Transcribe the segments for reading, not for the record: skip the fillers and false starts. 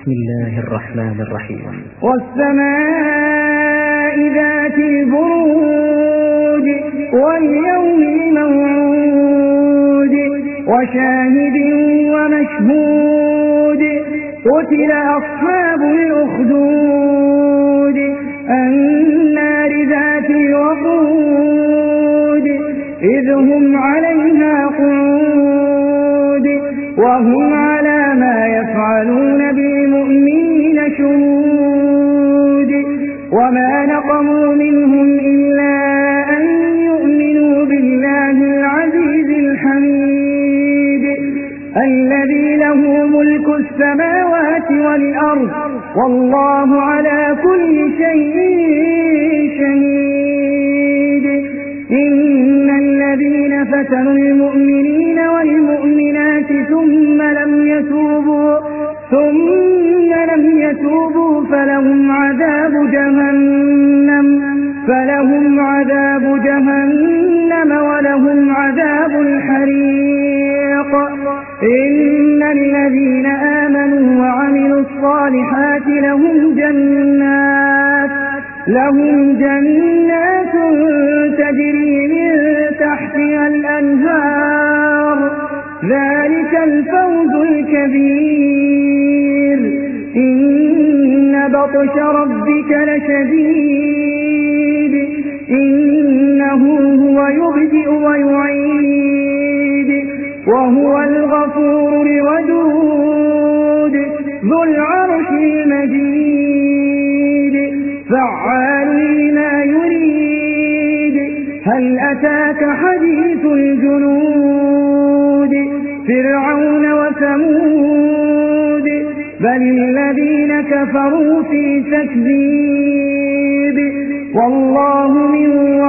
بسم الله الرحمن الرحيم. والسماء ذات البروج واليوم الموعود وشاهد ومشهود قتل أصحاب الأخدود النار ذات الوقود إذ هم عليها قعود وهم على ما يفعلون بالمؤمنين شهود وما نقموا منهم إلا أن يؤمنوا بالله العزيز الحميد الذي له ملك السماوات والأرض والله على كل شيء شهيد. إن الذين فتنوا المؤمنين والمؤمنات ثم لم يتوبوا فلهم عذاب جهنم ولهم عذاب الحريق. إن الذين آمنوا وعملوا الصالحات لهم جنات تجري من تحتها الأنهار ذلك الفوز الكبير. إن بطش ربك لشديد إنه هو يبدئ ويعيد وهو الغفور الودود ذو العرش المجيد فعال لما يريد. هل أتاك حديث الجنود فرعون وثمود بل الذين كفروا في تكذيب والله من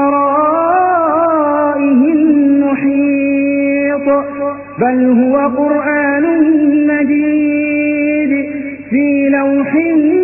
ورائهم محيط بل هو قرآن مجيد في لوح